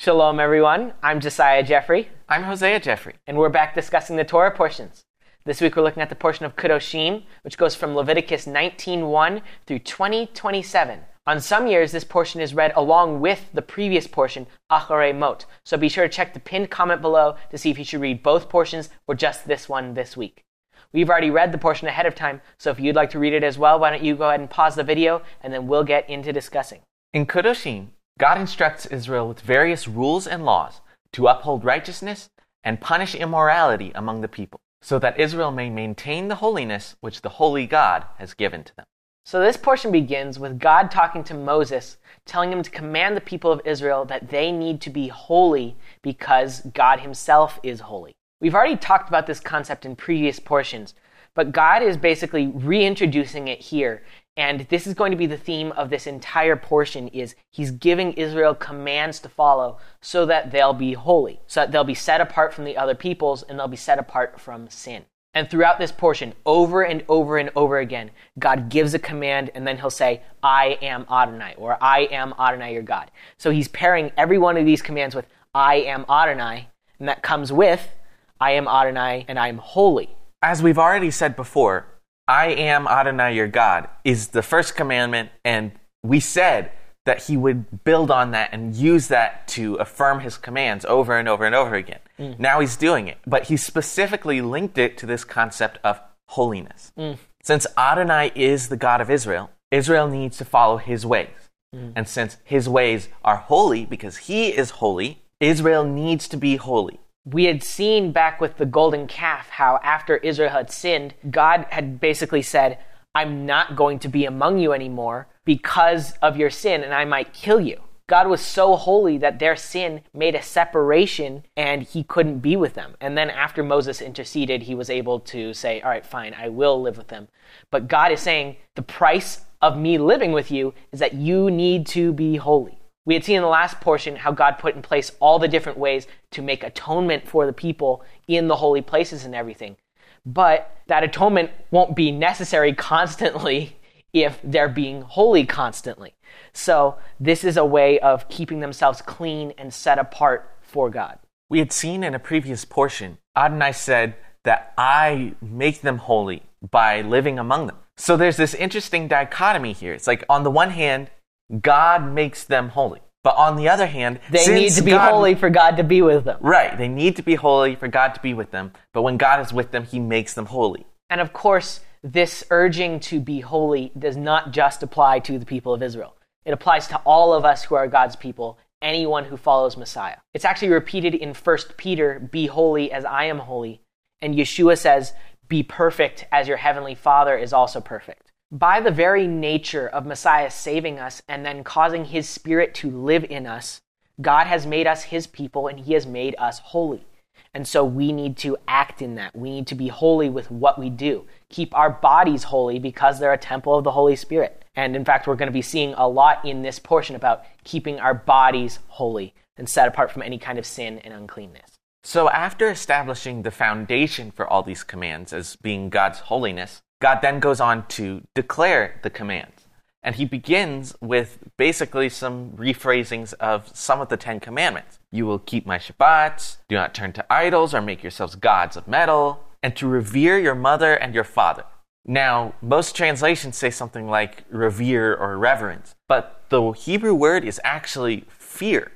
Shalom, everyone. I'm Josiah Jeffrey. I'm Hosea Jeffrey. And we're back discussing the Torah portions. This week we're looking at the portion of Kedoshim, which goes from Leviticus 19:1 through 20:27. On some years, this portion is read along with the previous portion, Acharei Mot. So be sure to check the pinned comment below to see if you should read both portions or just this one this week. We've already read the portion ahead of time, so if you'd like to read it as well, why don't you go ahead and pause the video, and then we'll get into discussing. In Kedoshim, God instructs Israel with various rules and laws to uphold righteousness and punish immorality among the people, so that Israel may maintain the holiness which the holy God has given to them. So this portion begins with God talking to Moses, telling him to command the people of Israel that they need to be holy because God himself is holy. We've already talked about this concept in previous portions, but God is basically reintroducing it here. And this is going to be the theme of this entire portion, is he's giving Israel commands to follow so that they'll be holy, so that they'll be set apart from the other peoples and they'll be set apart from sin. And throughout this portion, over and over and over again, God gives a command and then he'll say, I am Adonai, or I am Adonai your God. So he's pairing every one of these commands with I am Adonai, and that comes with I am Adonai and I am holy. As we've already said before, I am Adonai your God is the first commandment, and we said that he would build on that and use that to affirm his commands over and over and over again. Now he's doing it, but he specifically linked it to this concept of holiness. Since Adonai is the God of Israel, Israel needs to follow his ways. And since his ways are holy because he is holy, Israel needs to be holy. We had seen back with the golden calf how after Israel had sinned, God had basically said, I'm not going to be among you anymore because of your sin, and I might kill you. God was so holy that their sin made a separation and he couldn't be with them. And then after Moses interceded, he was able to say, all right, fine, I will live with them. But God is saying, the price of me living with you is that you need to be holy. We had seen in the last portion how God put in place all the different ways to make atonement for the people in the holy places and everything. But that atonement won't be necessary constantly if they're being holy constantly. So this is a way of keeping themselves clean and set apart for God. We had seen in a previous portion, Adonai said that I make them holy by living among them. So there's this interesting dichotomy here. It's like on the one hand, God makes them holy. But on the other hand, they need to be holy for God to be with them. Right. They need to be holy for God to be with them. But when God is with them, he makes them holy. And of course, this urging to be holy does not just apply to the people of Israel. It applies to all of us who are God's people, anyone who follows Messiah. It's actually repeated in 1 Peter, be holy as I am holy. And Yeshua says, be perfect as your heavenly Father is also perfect. By the very nature of Messiah saving us and then causing his Spirit to live in us, God has made us his people and he has made us holy. And so we need to act in that. We need to be holy with what we do. Keep our bodies holy because they're a temple of the Holy Spirit. And in fact, we're going to be seeing a lot in this portion about keeping our bodies holy and set apart from any kind of sin and uncleanness. So after establishing the foundation for all these commands as being God's holiness, God then goes on to declare the commands. And he begins with basically some rephrasings of some of the 10 commandments. You will keep my Shabbats, do not turn to idols or make yourselves gods of metal, and to revere your mother and your father. Now, most translations say something like revere or reverence, but the Hebrew word is actually fear.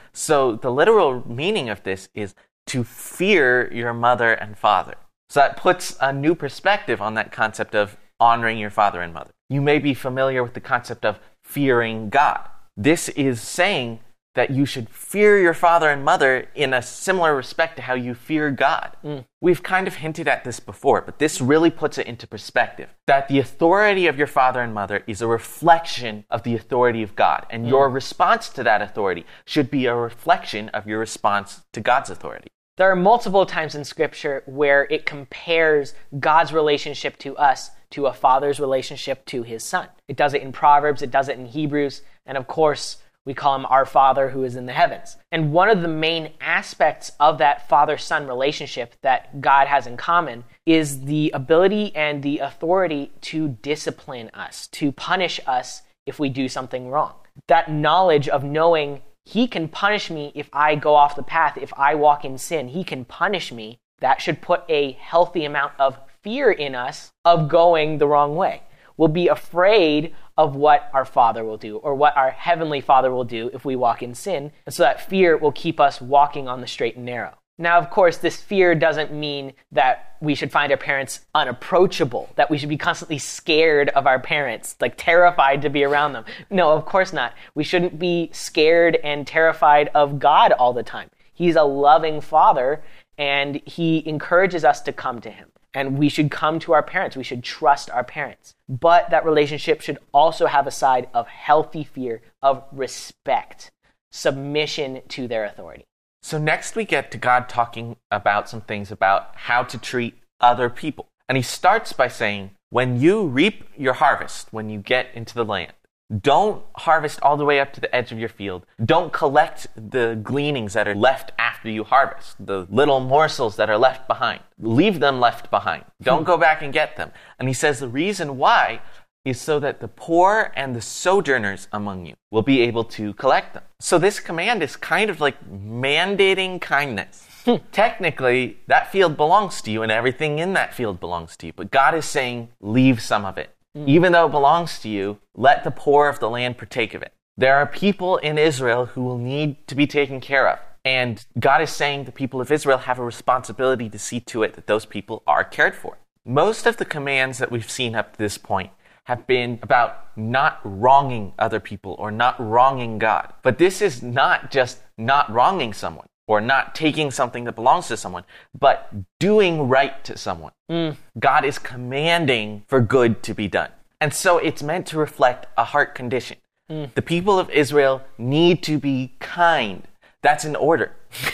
So the literal meaning of this is to fear your mother and father. So that puts a new perspective on that concept of honoring your father and mother. You may be familiar with the concept of fearing God. This is saying that you should fear your father and mother in a similar respect to how you fear God. We've kind of hinted at this before, but this really puts it into perspective. That the authority of your father and mother is a reflection of the authority of God. And your response to that authority should be a reflection of your response to God's authority. There are multiple times in Scripture where it compares God's relationship to us to a father's relationship to his son. It does it in Proverbs, it does it in Hebrews, and of course, we call him our Father who is in the heavens. And one of the main aspects of that father-son relationship that God has in common is the ability and the authority to discipline us, to punish us if we do something wrong. That knowledge of knowing He can punish me if I go off the path, if I walk in sin. He can punish me. That should put a healthy amount of fear in us of going the wrong way. We'll be afraid of what our Father will do or what our Heavenly Father will do if we walk in sin. And so that fear will keep us walking on the straight and narrow. Now, of course, this fear doesn't mean that we should find our parents unapproachable, that we should be constantly scared of our parents, like terrified to be around them. No, of course not. We shouldn't be scared and terrified of God all the time. He's a loving Father, and He encourages us to come to Him. And we should come to our parents. We should trust our parents. But that relationship should also have a side of healthy fear, of respect, submission to their authority. So next we get to God talking about some things about how to treat other people. And He starts by saying, when you reap your harvest, when you get into the land, don't harvest all the way up to the edge of your field. Don't collect the gleanings that are left after you harvest, the little morsels that are left behind. Leave them left behind. Don't go back and get them. And He says the reason why is so that the poor and the sojourners among you will be able to collect them. So this command is kind of like mandating kindness. Technically, that field belongs to you and everything in that field belongs to you. But God is saying, leave some of it. Even though it belongs to you, let the poor of the land partake of it. There are people in Israel who will need to be taken care of. And God is saying the people of Israel have a responsibility to see to it that those people are cared for. Most of the commands that we've seen up to this point have been about not wronging other people or not wronging God. But this is not just not wronging someone or not taking something that belongs to someone, but doing right to someone. God is commanding for good to be done. And so it's meant to reflect a heart condition. The people of Israel need to be kind. That's an order.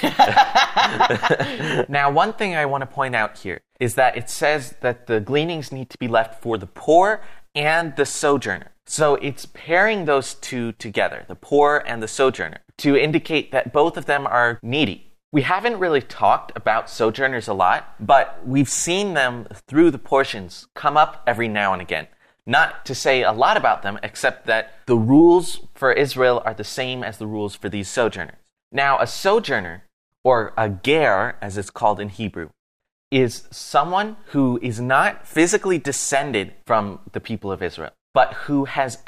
Now, one thing I want to point out here is that it says that the gleanings need to be left for the poor and the sojourner. So it's pairing those two together, the poor and the sojourner, to indicate that both of them are needy. We haven't really talked about sojourners a lot, but we've seen them through the portions come up every now and again. Not to say a lot about them, except that the rules for Israel are the same as the rules for these sojourners. Now, a sojourner, or a ger, as it's called in Hebrew, is someone who is not physically descended from the people of Israel, but who has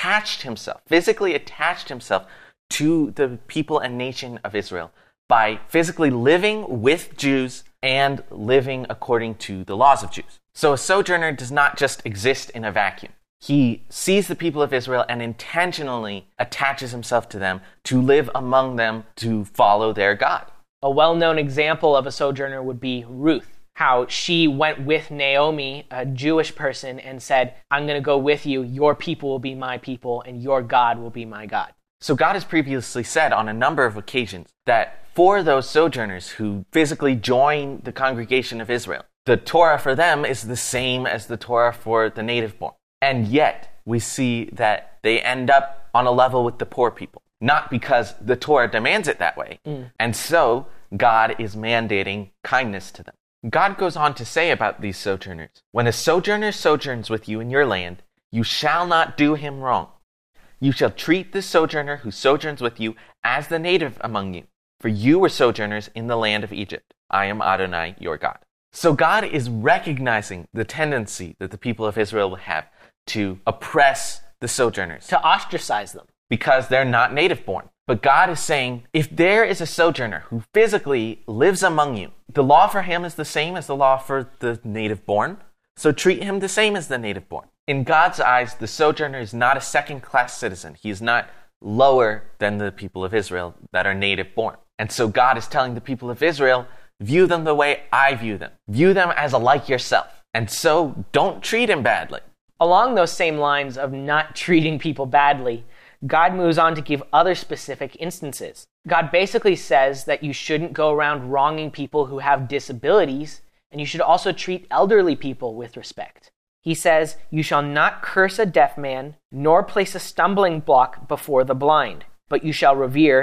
physically attached himself to the people and nation of Israel by physically living with Jews and living according to the laws of Jews. So a sojourner does not just exist in a vacuum. He sees the people of Israel and intentionally attaches himself to them to live among them, to follow their God. A well-known example of a sojourner would be Ruth, how she went with Naomi, a Jewish person, and said, I'm going to go with you. Your people will be my people, and your God will be my God. So God has previously said on a number of occasions that for those sojourners who physically join the congregation of Israel, the Torah for them is the same as the Torah for the native born. And yet, we see that they end up on a level with the poor people. Not because the Torah demands it that way. And so, God is mandating kindness to them. God goes on to say about these sojourners, when a sojourner sojourns with you in your land, you shall not do him wrong. You shall treat the sojourner who sojourns with you as the native among you. For you were sojourners in the land of Egypt. I am Adonai, your God. So God is recognizing the tendency that the people of Israel will have to oppress the sojourners. To ostracize them. Because they're not native born. But God is saying, if there is a sojourner who physically lives among you, the law for him is the same as the law for the native born, so treat him the same as the native born. In God's eyes, the sojourner is not a second-class citizen. He is not lower than the people of Israel that are native born. And so God is telling the people of Israel, view them the way I view them. View them as like yourself. And so don't treat him badly. Along those same lines of not treating people badly, God moves on to give other specific instances. God basically says that you shouldn't go around wronging people who have disabilities, and you should also treat elderly people with respect. He says, you shall not curse a deaf man, nor place a stumbling block before the blind, but you shall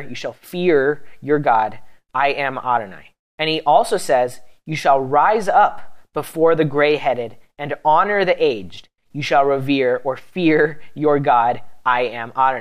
fear your God. I am Adonai. And he also says, you shall rise up before the gray-headed and honor the aged. You shall revere or fear your God. I am Adonai.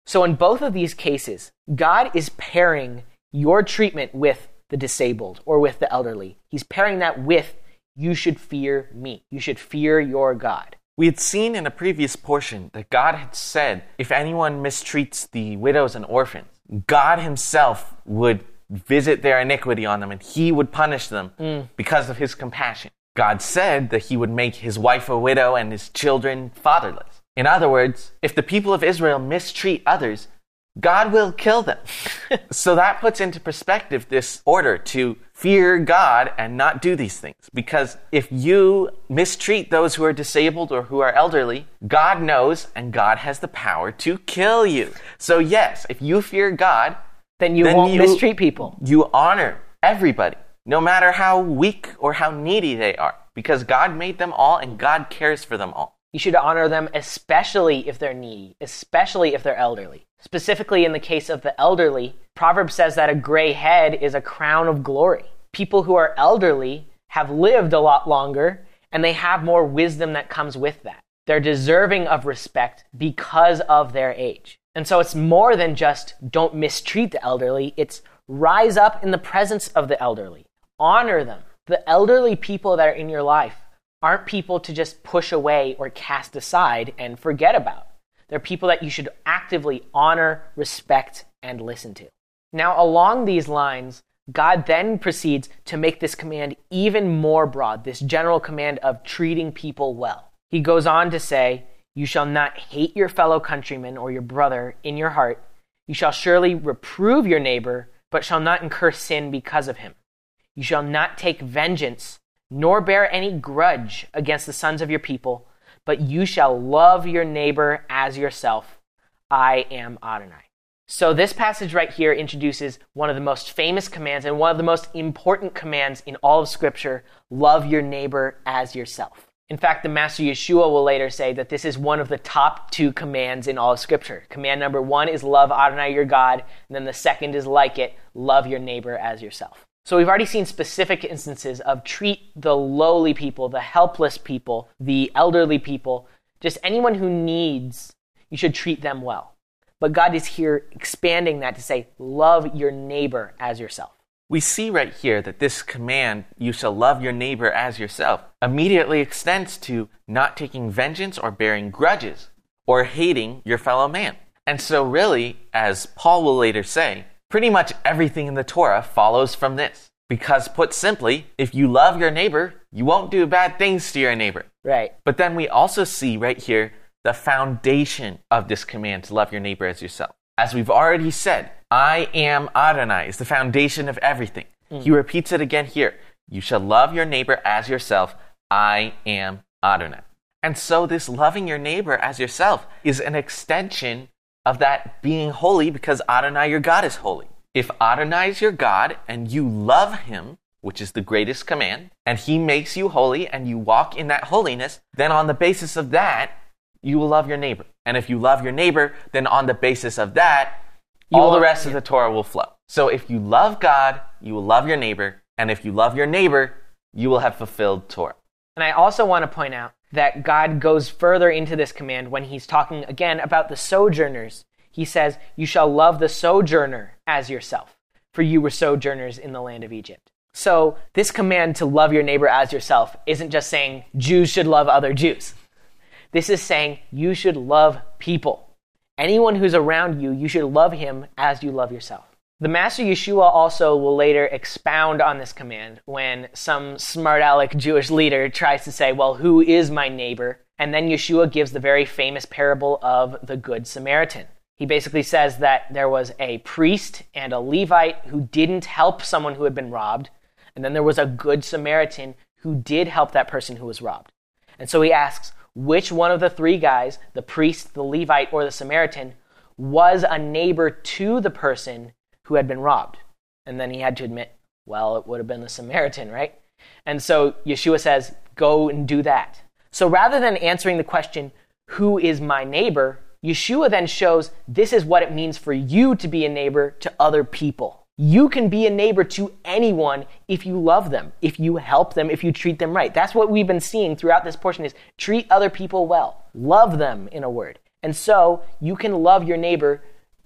So in both of these cases, God is pairing your treatment with the disabled or with the elderly. He's pairing that with, you should fear me. You should fear your God. We had seen in a previous portion that God had said, if anyone mistreats the widows and orphans, God himself would visit their iniquity on them and he would punish them because of his compassion. God said that he would make his wife a widow and his children fatherless. In other words, if the people of Israel mistreat others, God will kill them. So that puts into perspective this order to fear God and not do these things. Because if you mistreat those who are disabled or who are elderly, God knows and God has the power to kill you. So yes, if you fear God, then you won't mistreat people. You honor everybody, no matter how weak or how needy they are, because God made them all and God cares for them all. You should honor them especially if they're needy, especially if they're elderly. Specifically in the case of the elderly, Proverbs says that a gray head is a crown of glory. People who are elderly have lived a lot longer and they have more wisdom that comes with that. They're deserving of respect because of their age. And so it's more than just don't mistreat the elderly, it's rise up in the presence of the elderly. Honor them. The elderly people that are in your life aren't people to just push away or cast aside and forget about. They're people that you should actively honor, respect, and listen to. Now, along these lines, God then proceeds to make this command even more broad, this general command of treating people well. He goes on to say, you shall not hate your fellow countryman or your brother in your heart. You shall surely reprove your neighbor, but shall not incur sin because of him. You shall not take vengeance, nor bear any grudge against the sons of your people, but you shall love your neighbor as yourself. I am Adonai. So this passage right here introduces one of the most famous commands and one of the most important commands in all of Scripture, love your neighbor as yourself. In fact, the Master Yeshua will later say that this is one of the top 2 commands in all of Scripture. Command number 1 is love Adonai your God, and then the second is like it, love your neighbor as yourself. So we've already seen specific instances of treat the lowly people, the helpless people, the elderly people, just anyone who needs, you should treat them well. But God is here expanding that to say, love your neighbor as yourself. We see right here that this command, you shall love your neighbor as yourself, immediately extends to not taking vengeance or bearing grudges or hating your fellow man. And so really, as Paul will later say, pretty much everything in the Torah follows from this. Because put simply, if you love your neighbor, you won't do bad things to your neighbor. Right. But then we also see right here the foundation of this command to love your neighbor as yourself. As we've already said, I am Adonai is the foundation of everything. He repeats it again here. You shall love your neighbor as yourself. I am Adonai. And so this loving your neighbor as yourself is an extension of that being holy because Adonai your God is holy. If Adonai is your God and you love him, which is the greatest command, and he makes you holy and you walk in that holiness, then on the basis of that, you will love your neighbor. And if you love your neighbor, then on the basis of that, all the rest of the Torah will flow. So if you love God, you will love your neighbor. And if you love your neighbor, you will have fulfilled Torah. And I also want to point out that God goes further into this command when he's talking again about the sojourners. He says, you shall love the sojourner as yourself, for you were sojourners in the land of Egypt. So this command to love your neighbor as yourself isn't just saying Jews should love other Jews. This is saying you should love people. Anyone who's around you, you should love him as you love yourself. The Master Yeshua also will later expound on this command when some smart-aleck Jewish leader tries to say, well, who is my neighbor? And then Yeshua gives the very famous parable of the Good Samaritan. He basically says that there was a priest and a Levite who didn't help someone who had been robbed, and then there was a Good Samaritan who did help that person who was robbed. And so he asks, which one of the 3 guys, the priest, the Levite, or the Samaritan, was a neighbor to the person who had been robbed? And then he had to admit, well, it would have been the Samaritan, right? And so Yeshua says, go and do that. So rather than answering the question, who is my neighbor, Yeshua then shows this is what it means for you to be a neighbor to other people. You can be a neighbor to anyone if you love them, if you help them, if you treat them right. That's what we've been seeing throughout this portion is treat other people well. Love them, in a word. And so you can love your neighbor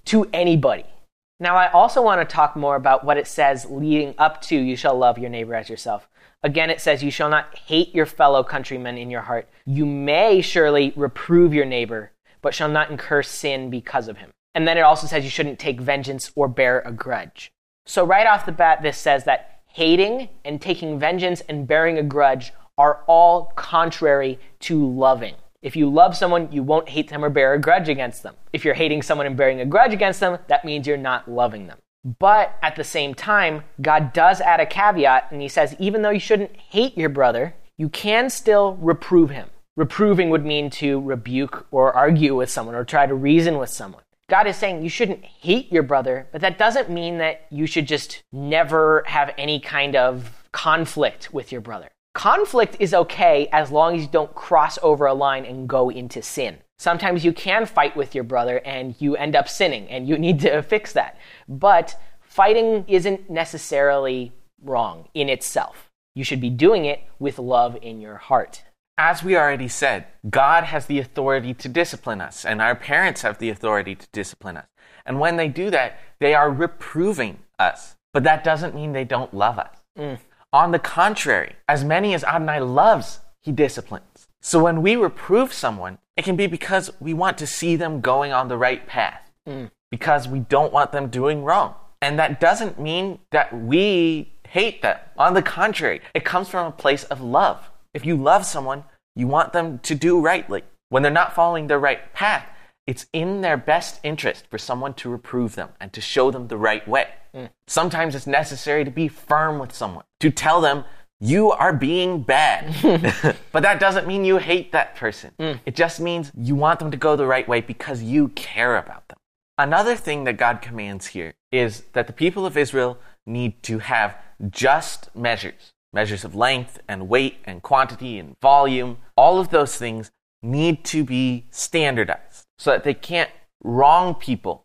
to anybody. Now, I also want to talk more about what it says leading up to you shall love your neighbor as yourself. Again, it says you shall not hate your fellow countrymen in your heart. You may surely reprove your neighbor, but shall not incur sin because of him. And then it also says you shouldn't take vengeance or bear a grudge. So right off the bat, this says that hating and taking vengeance and bearing a grudge are all contrary to loving. If you love someone, you won't hate them or bear a grudge against them. If you're hating someone and bearing a grudge against them, that means you're not loving them. But at the same time, God does add a caveat, and he says, even though you shouldn't hate your brother, you can still reprove him. Reproving would mean to rebuke or argue with someone or try to reason with someone. God is saying you shouldn't hate your brother, but that doesn't mean that you should just never have any kind of conflict with your brother. Conflict is okay as long as you don't cross over a line and go into sin. Sometimes you can fight with your brother and you end up sinning, and you need to fix that. But fighting isn't necessarily wrong in itself. You should be doing it with love in your heart. As we already said, God has the authority to discipline us, and our parents have the authority to discipline us. And when they do that, they are reproving us. But that doesn't mean they don't love us. On the contrary, as many as Adonai loves, he disciplines. So when we reprove someone, it can be because we want to see them going on the right path, because we don't want them doing wrong. And that doesn't mean that we hate them. On the contrary, it comes from a place of love. If you love someone, you want them to do rightly. When they're not following the right path, it's in their best interest for someone to reprove them and to show them the right way. Sometimes it's necessary to be firm with someone, to tell them, you are being bad. But that doesn't mean you hate that person. It just means you want them to go the right way because you care about them. Another thing that God commands here is that the people of Israel need to have just measures. Measures of length and weight and quantity and volume. All of those things need to be standardized so that they can't wrong people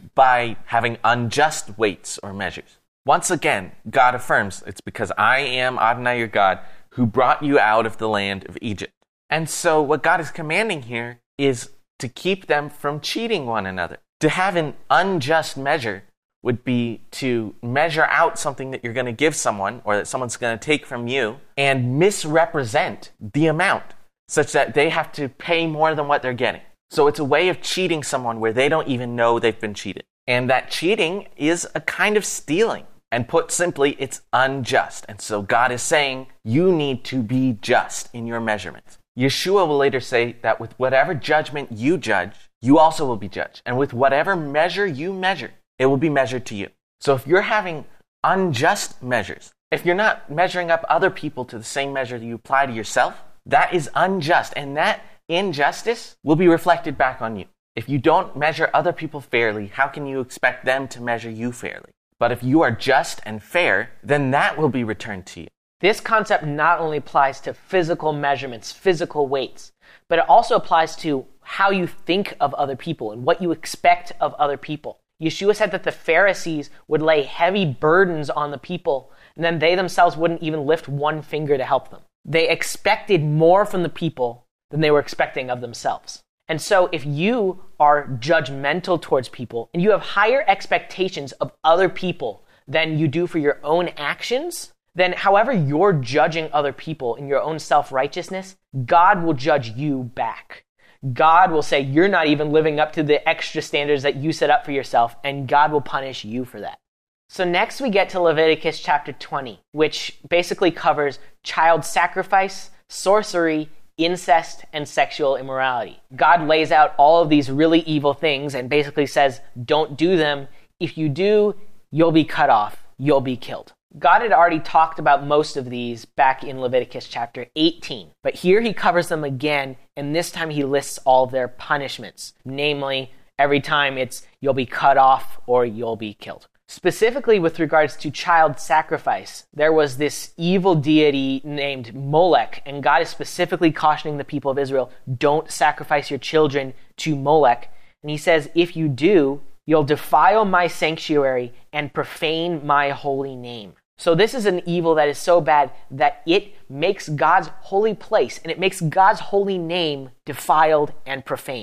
by having unjust weights or measures. Once again, God affirms, it's because I am Adonai your God who brought you out of the land of Egypt. And so what God is commanding here is to keep them from cheating one another. To have an unjust measure would be to measure out something that you're going to give someone or that someone's going to take from you and misrepresent the amount such that they have to pay more than what they're getting. So it's a way of cheating someone where they don't even know they've been cheated. And that cheating is a kind of stealing. And put simply, it's unjust. And so God is saying, you need to be just in your measurements. Yeshua will later say that with whatever judgment you judge, you also will be judged. And with whatever measure you measure, it will be measured to you. So if you're having unjust measures, if you're not measuring up other people to the same measure that you apply to yourself, that is unjust. And that injustice will be reflected back on you. If you don't measure other people fairly, how can you expect them to measure you fairly? But if you are just and fair, then that will be returned to you. This concept not only applies to physical measurements, physical weights, but it also applies to how you think of other people and what you expect of other people. Yeshua said that the Pharisees would lay heavy burdens on the people, and then they themselves wouldn't even lift one finger to help them. They expected more from the people than they were expecting of themselves. And so if you are judgmental towards people and you have higher expectations of other people than you do for your own actions, then however you're judging other people in your own self-righteousness, God will judge you back. God will say you're not even living up to the extra standards that you set up for yourself, and God will punish you for that. So next we get to Leviticus chapter 20, which basically covers child sacrifice, sorcery, incest, and sexual immorality. God lays out all of these really evil things and basically says, don't do them. If you do, you'll be cut off. You'll be killed. God had already talked about most of these back in Leviticus chapter 18. But here he covers them again, and this time he lists all of their punishments. Namely, every time it's you'll be cut off or you'll be killed. Specifically with regards to child sacrifice, there was this evil deity named Molech, and God is specifically cautioning the people of Israel, don't sacrifice your children to Molech. And he says, if you do, you'll defile my sanctuary and profane my holy name. So this is an evil that is so bad that it makes God's holy place and it makes God's holy name defiled and profaned.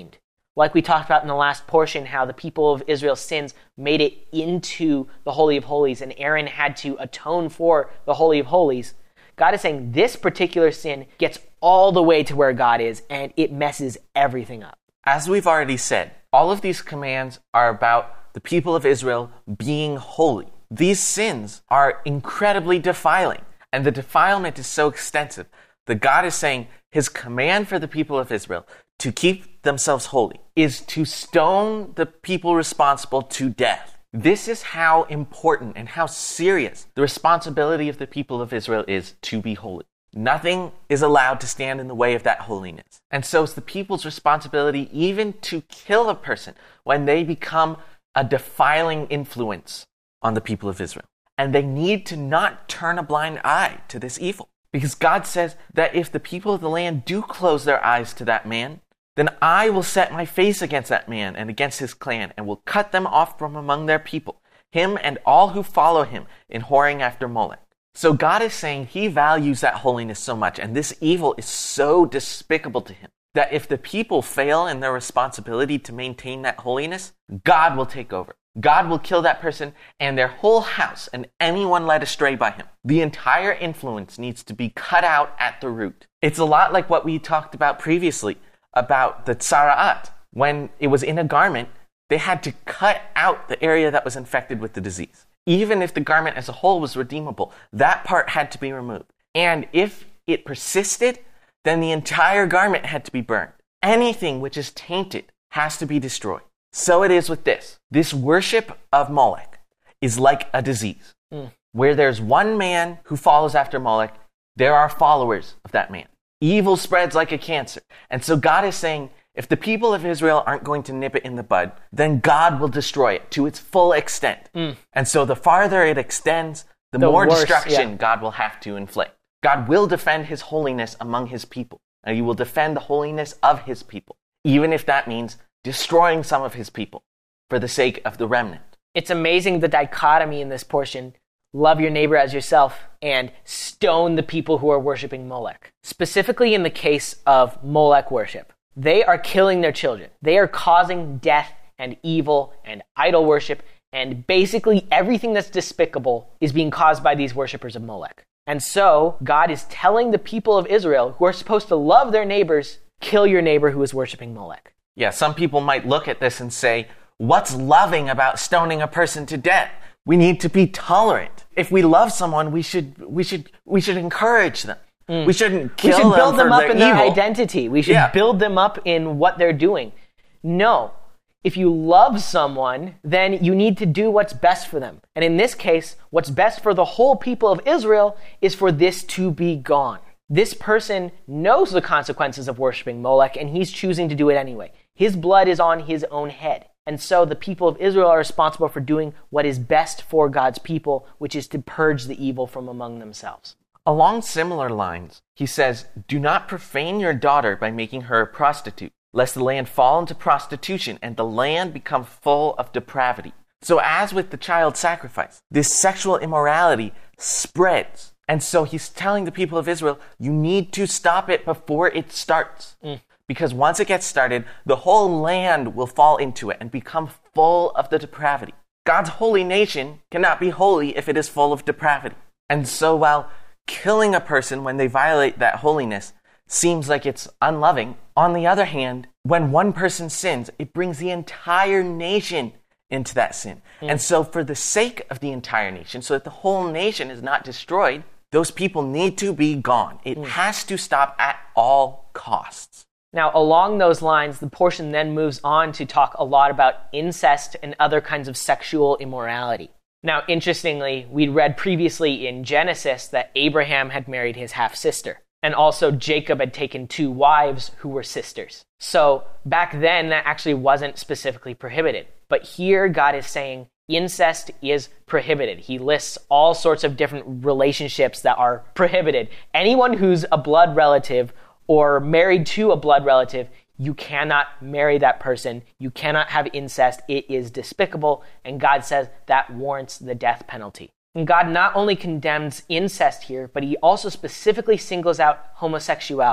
Like we talked about in the last portion, how the people of Israel's sins made it into the Holy of Holies, and Aaron had to atone for the Holy of Holies. God is saying this particular sin gets all the way to where God is, and it messes everything up. As we've already said, all of these commands are about the people of Israel being holy. These sins are incredibly defiling, and the defilement is so extensive that God is saying his command for the people of Israel to keep themselves holy is to stone the people responsible to death. This is how important and how serious the responsibility of the people of Israel is to be holy. Nothing is allowed to stand in the way of that holiness. And so it's the people's responsibility even to kill a person when they become a defiling influence on the people of Israel. And they need to not turn a blind eye to this evil. Because God says that if the people of the land do close their eyes to that man, then I will set my face against that man and against his clan, and will cut them off from among their people, him and all who follow him in whoring after Molech. So God is saying he values that holiness so much, and this evil is so despicable to him, that if the people fail in their responsibility to maintain that holiness, God will take over. God will kill that person and their whole house and anyone led astray by him. The entire influence needs to be cut out at the root. It's a lot like what we talked about previously about the tzara'at. When it was in a garment, they had to cut out the area that was infected with the disease. Even if the garment as a whole was redeemable, that part had to be removed. And if it persisted, then the entire garment had to be burned. Anything which is tainted has to be destroyed. So it is with this. This worship of Molech is like a disease. Where there's one man who follows after Molech, there are followers of that man. Evil spreads like a cancer. And so God is saying, if the people of Israel aren't going to nip it in the bud, then God will destroy it to its full extent. And so the farther it extends, the more worse, destruction God will have to inflict. God will defend his holiness among his people. And he will defend the holiness of his people, even if that means destroying some of his people for the sake of the remnant. It's amazing the dichotomy in this portion. Love your neighbor as yourself and stone the people who are worshiping Molech. Specifically in the case of Molech worship, they are killing their children. They are causing death and evil and idol worship, and basically everything that's despicable is being caused by these worshipers of Molech. And so God is telling the people of Israel, who are supposed to love their neighbors, kill your neighbor who is worshiping Molech. Yeah, some people might look at this and say, what's loving about stoning a person to death? We need to be tolerant. If we love someone, we should encourage them. We shouldn't kill them. We should build them up in their evil. identity. We should build them up in what they're doing. No. If you love someone, then you need to do what's best for them. And in this case, what's best for the whole people of Israel is for this to be gone. This person knows the consequences of worshiping Molech, and he's choosing to do it anyway. His blood is on his own head. And so the people of Israel are responsible for doing what is best for God's people, which is to purge the evil from among themselves. Along similar lines, he says, do not profane your daughter by making her a prostitute, lest the land fall into prostitution and the land become full of depravity. So as with the child sacrifice, this sexual immorality spreads. And so he's telling the people of Israel, you need to stop it before it starts. Because once it gets started, the whole land will fall into it and become full of the depravity. God's holy nation cannot be holy if it is full of depravity. And so while killing a person when they violate that holiness seems like it's unloving, on the other hand, when one person sins, it brings the entire nation into that sin. And so for the sake of the entire nation, so that the whole nation is not destroyed, those people need to be gone. It has to stop at all costs. Now, along those lines, the portion then moves on to talk a lot about incest and other kinds of sexual immorality. Now, interestingly, we'd read previously in Genesis that Abraham had married his half-sister, and also Jacob had taken 2 wives who were sisters. So back then, that actually wasn't specifically prohibited. But here, God is saying incest is prohibited. He lists all sorts of different relationships that are prohibited. Anyone who's a blood relative or married to a blood relative, you cannot marry that person. You cannot have incest. It is despicable. And God says that warrants the death penalty. And God not only condemns incest here, but he also specifically singles out homosexuality.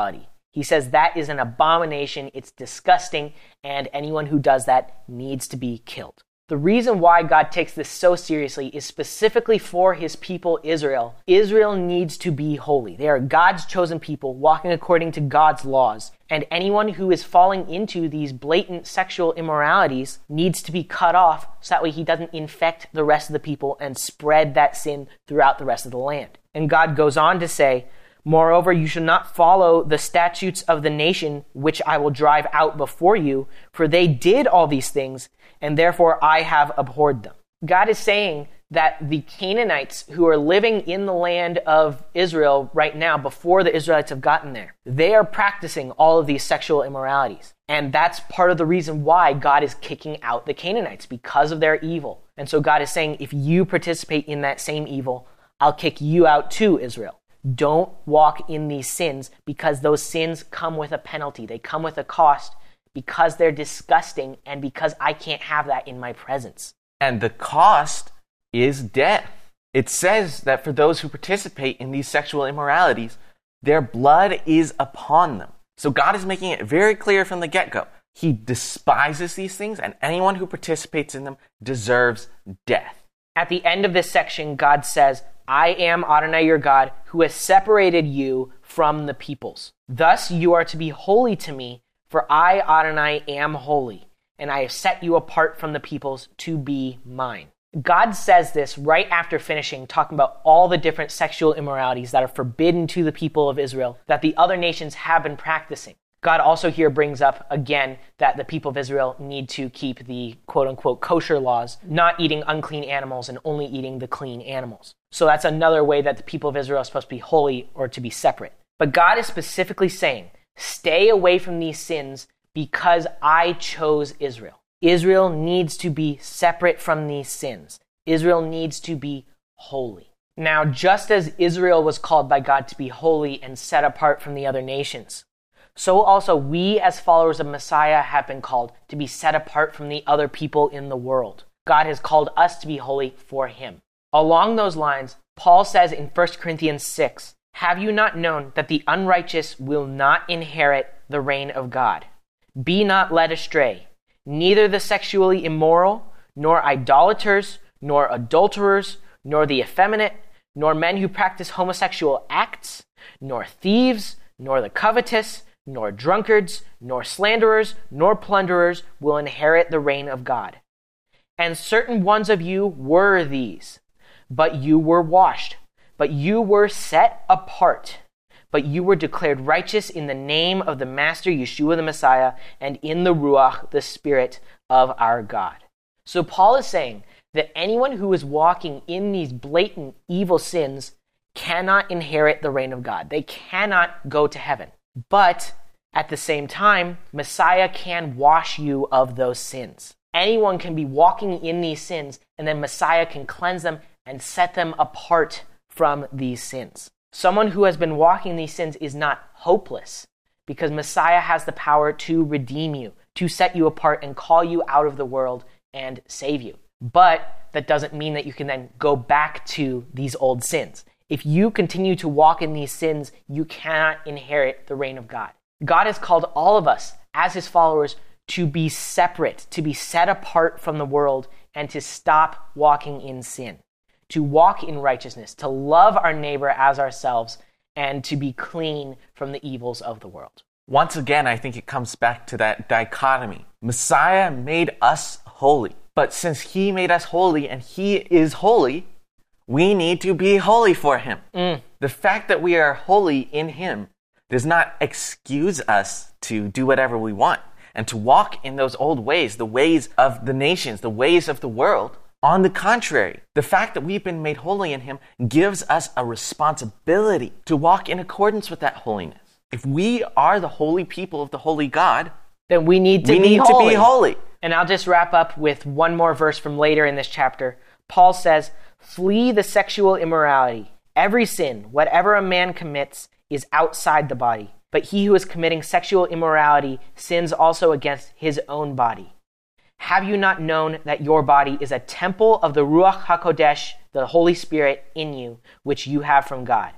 He says that is an abomination, it's disgusting, and anyone who does that needs to be killed. The reason why God takes this so seriously is specifically for his people Israel. Israel needs to be holy. They are God's chosen people walking according to God's laws. And anyone who is falling into these blatant sexual immoralities needs to be cut off so that way he doesn't infect the rest of the people and spread that sin throughout the rest of the land. And God goes on to say, moreover, you shall not follow the statutes of the nation which I will drive out before you, for they did all these things, and therefore I have abhorred them. God is saying that the Canaanites who are living in the land of Israel right now, before the Israelites have gotten there, they are practicing all of these sexual immoralities. And that's part of the reason why God is kicking out the Canaanites, because of their evil. And so God is saying, if you participate in that same evil, I'll kick you out too, Israel. Don't walk in these sins, because those sins come with a penalty. They come with a cost, because they're disgusting and because I can't have that in my presence. And the cost is death. It says that for those who participate in these sexual immoralities, their blood is upon them. So God is making it very clear from the get-go. He despises these things, and anyone who participates in them deserves death. At the end of this section, God says, I am Adonai your God, who has separated you from the peoples. Thus you are to be holy to me, for I, Adonai, am holy, and I have set you apart from the peoples to be mine. God says this right after finishing talking about all the different sexual immoralities that are forbidden to the people of Israel that the other nations have been practicing. God also here brings up again that the people of Israel need to keep the quote-unquote kosher laws, not eating unclean animals and only eating the clean animals. So that's another way that the people of Israel are supposed to be holy or to be separate. But God is specifically saying, stay away from these sins because I chose Israel. Israel needs to be separate from these sins. Israel needs to be holy. Now, just as Israel was called by God to be holy and set apart from the other nations, so also we as followers of Messiah have been called to be set apart from the other people in the world. God has called us to be holy for him. Along those lines, Paul says in 1 Corinthians 6, have you not known that the unrighteous will not inherit the reign of God? Be not led astray. Neither the sexually immoral, nor idolaters, nor adulterers, nor the effeminate, nor men who practice homosexual acts, nor thieves, nor the covetous, nor drunkards, nor slanderers, nor plunderers will inherit the reign of God. And certain ones of you were these, but you were washed, but you were set apart, but you were declared righteous in the name of the Master Yeshua the Messiah and in the Ruach, the Spirit of our God. So Paul is saying that anyone who is walking in these blatant evil sins cannot inherit the reign of God. They cannot go to heaven. But at the same time, Messiah can wash you of those sins. Anyone can be walking in these sins, and then Messiah can cleanse them and set them apart from these sins. Someone who has been walking these sins is not hopeless, because Messiah has the power to redeem you, to set you apart and call you out of the world and save you. But that doesn't mean that you can then go back to these old sins. If you continue to walk in these sins, you cannot inherit the reign of God. God has called all of us as his followers to be separate, to be set apart from the world, and to stop walking in sin, to walk in righteousness, to love our neighbor as ourselves, and to be clean from the evils of the world. Once again, I think it comes back to that dichotomy. Messiah made us holy, but since he made us holy and he is holy, we need to be holy for him. The fact that we are holy in him does not excuse us to do whatever we want and to walk in those old ways, the ways of the nations, the ways of the world. On the contrary, the fact that we've been made holy in him gives us a responsibility to walk in accordance with that holiness. If we are the holy people of the holy God, then we need to be holy. And I'll just wrap up with one more verse from later in this chapter. Paul says, flee the sexual immorality. Every sin, whatever a man commits, is outside the body. But he who is committing sexual immorality sins also against his own body. Have you not known that your body is a temple of the Ruach HaKodesh, the Holy Spirit in you, which you have from God?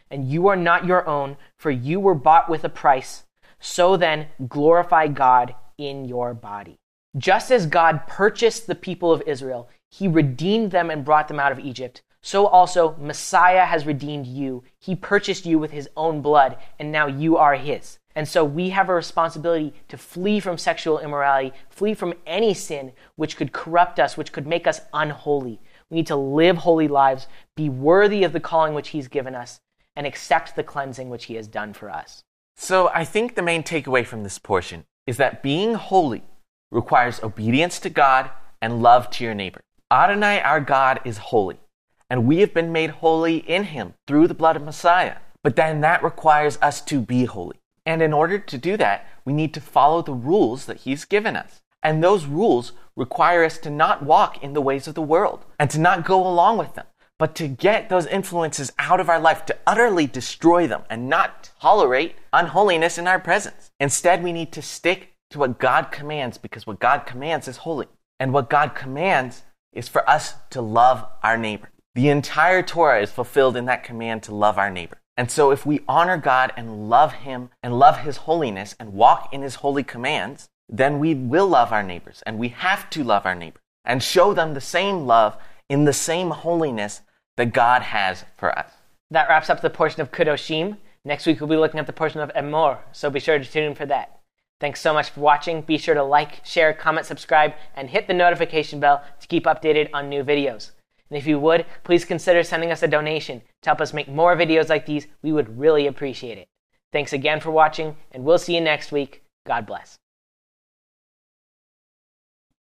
and you are not your own, for you were bought with a price. So then, glorify God in your body. Just as God purchased the people of Israel, he redeemed them and brought them out of Egypt, so also Messiah has redeemed you. He purchased you with his own blood, and now you are his. And so we have a responsibility to flee from sexual immorality, flee from any sin which could corrupt us, which could make us unholy. We need to live holy lives, be worthy of the calling which he's given us, and accept the cleansing which he has done for us. So I think the main takeaway from this portion is that being holy requires obedience to God and love to your neighbor. Adonai, our God, is holy, and we have been made holy in him through the blood of Messiah. But then that requires us to be holy. And in order to do that, we need to follow the rules that he's given us. And those rules require us to not walk in the ways of the world and to not go along with them, but to get those influences out of our life, to utterly destroy them and not tolerate unholiness in our presence. Instead, we need to stick to what God commands, because what God commands is holy. And what God commands is for us to love our neighbor. The entire Torah is fulfilled in that command to love our neighbor. And so if we honor God and love him and love his holiness and walk in his holy commands, then we will love our neighbors, and we have to love our neighbor and show them the same love in the same holiness that God has for us. That wraps up the portion of Kedoshim. Next week we'll be looking at the portion of Emor, so be sure to tune in for that. Thanks so much for watching. Be sure to like, share, comment, subscribe, and hit the notification bell to keep updated on new videos. And if you would, please consider sending us a donation to help us make more videos like these. We would really appreciate it. Thanks again for watching, and we'll see you next week. God bless.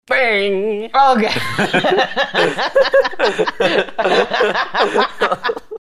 Bang! Okay.